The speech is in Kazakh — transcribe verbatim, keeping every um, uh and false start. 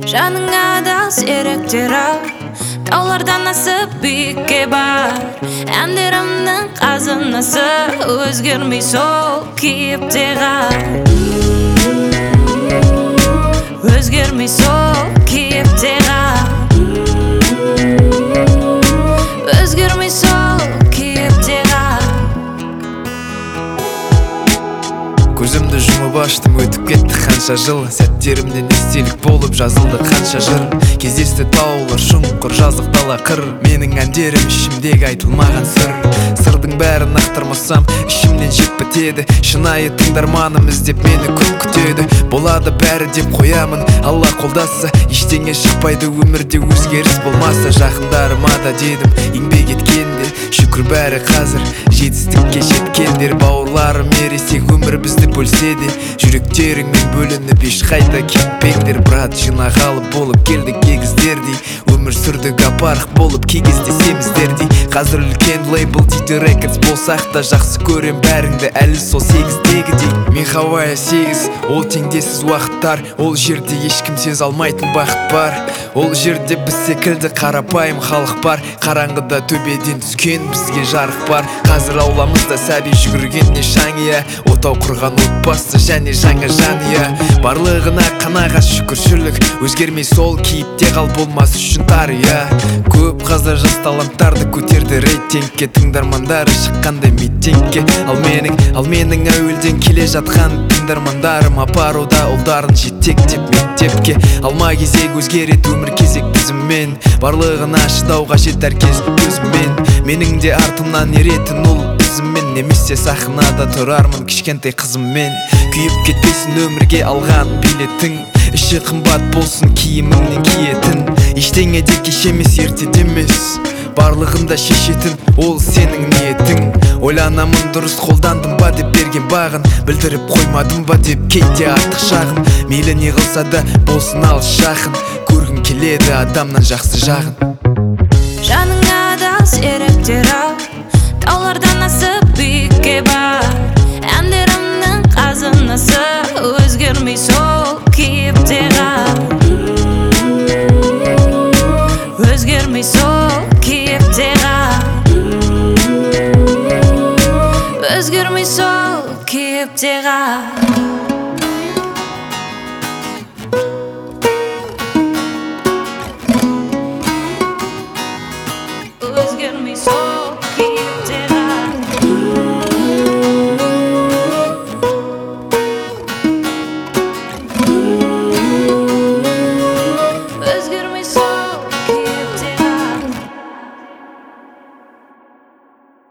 Жаныңа адал серіктер ау, таулардан асып биікке бар. Әндерімнің қазынасы өзгермей сол кейіпте қал. Өзгермей сол кейіпте қал. Өзгермей сол кейіпте қал. Көзімді жұмып аштым, өтіп кетті қанша жыл. Сәттерімнен естелік болып жазылды қанша жыр. Кездесті таулар, шұңқыр, жазық дала қыр. Менің әндерім ішімдегі айтылмаған сыр. Сырдың бәрін ақтармасам ішімнен жеп бітеді. Шынайы тыңдарманым іздеп мені көп күтеді. Болады бәрі деп қоямын, Алла қолдаса. Ештеңе шықпайды өмірде өзгеріс болмаса. Жақындарыма да дедім, еңбек еткенде шүкір бәрі қазір жетістікке жеткендер. Бауырларым ересек өмір бізді бөлсе де, жүректеріңмен бөлініп ешқайда кетпеңдер. Брат, жинағалы болып келдік егіздердей, өмір сүрдік апарық болып кездесеміздердей. Қазір үлкен лейбл дейді рекордс болсақ та, жақсы көрем бәріңді әлі сол сегіздегідей. Мен Хавайя сегіз, ол теңдессіз уақыттар. Ол жерде ешкім сез алмайтын бақыт бар. Ол жерде біз секілді қарапайым халық бар. Қараңғыда төбеден түскен бізге жарық бар. Қазір ауламызда сәби жүгіргенне шаңия, отау құрған отбасы және жаңа жанұя. Барлығына қанағат шүкіршілік, өзгермей сол кейіпте қал, болмас үшін тария. Көп қазір жас таланттарды көтерді рейтингке, тыңдармандары шыққандай митингке. Ал менің, ал менің әуелден келе жатқан тыңдармандарым апаруда ұлдарын жетектеп мектепке. Алма кезек өзгерет өмір кезек тізіммен, барлығына шыдауға жетер кез көзіммен. Менің де артымнан еретін ұл ізіммен, немесе сахнада тұрармын кішкентай қызыммен. Күйіп кетпесін өмірге алған билетің, іші қымбат болсын киіміңнен киетін. Ештеңе де кеш емес, ерте демес, барлығында шешетін ол сенің ниетің. Ойланамын, дұрыс қолдандым ба деп берген бағын, білдіріп қоймадым ба деп кейде артық шағым. Мейлі не қылса да болсын алыс жақын, көргің келеді адамнан жақсы жағын. Жаныңа адал серіктер ау, таулардан асып биікке бар.